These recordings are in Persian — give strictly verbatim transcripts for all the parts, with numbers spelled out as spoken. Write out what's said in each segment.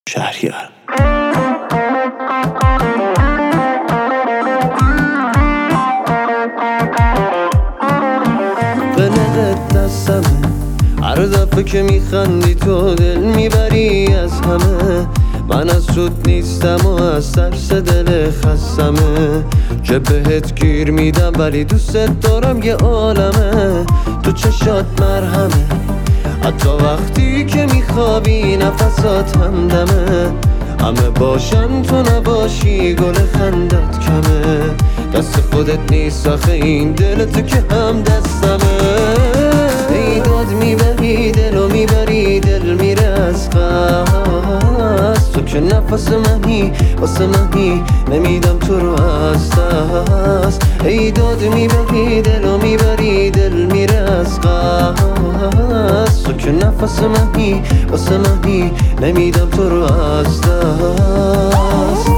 شهریار. قلقت دستمه، هر دفعه که میخندی تو دل میبری از همه. من از رود نیستم و از ترس دل خستمه، چه بهت گیر میدم ولی دوست دارم یه عالمه. تو چشات مرهمه، حتی وقتی که میخوابی نفسات همدمه. همه باشن تو نباشی گل خندت کمه. دست خودت نیست آخه این دلت که هم دستمه. ای داد میبری دلو میبری دل میره از قصد. تو که نفس منی واسه منی نمیدم تو رو از دست. ای داد میبری دلو میبری دل میره از قصد. تو که نفس منی واسه منی نمیدم تو رو از دست.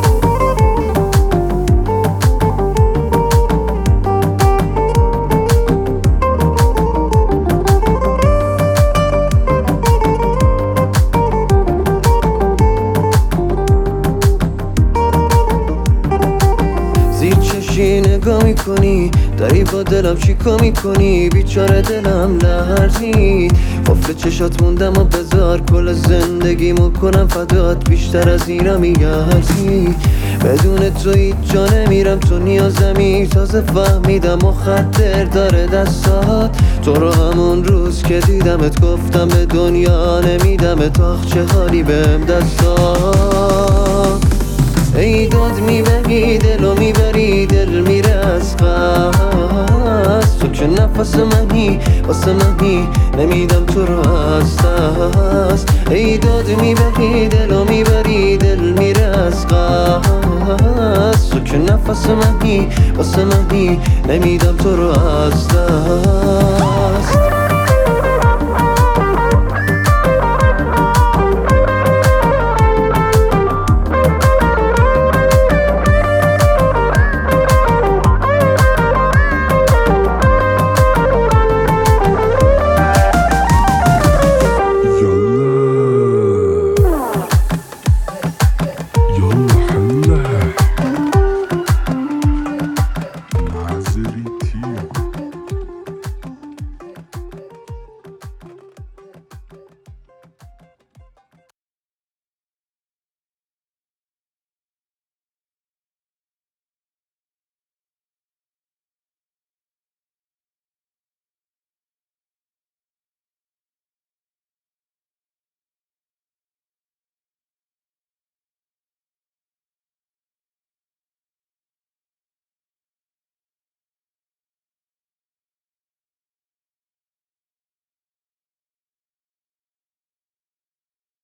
زیر چشی نگاه میکنی داری با دلم چیکار میکنی؟ بیچاره دلم لرزید، قفل چشات موندم و بذار کل زندگیمو کنم فدات. بیشتر از اینم میارزی، بدون تو هیچ جا نمیرم. تو نیازمی تازه فهمیدم و خطر داره دستات. تو رو همون روز که دیدمت گفتم به دنیا نمیدمت. آخ چه حالی بهم دستات. ای داد میبری دلو میبری دل میره از قصد. تو که نفس منی واسه منی نمیدم تو رو از دست. ای داد میبری دلو میبری دل میره از قصد. تو که نفس منی واسه منی نمیدم تو رو از دست.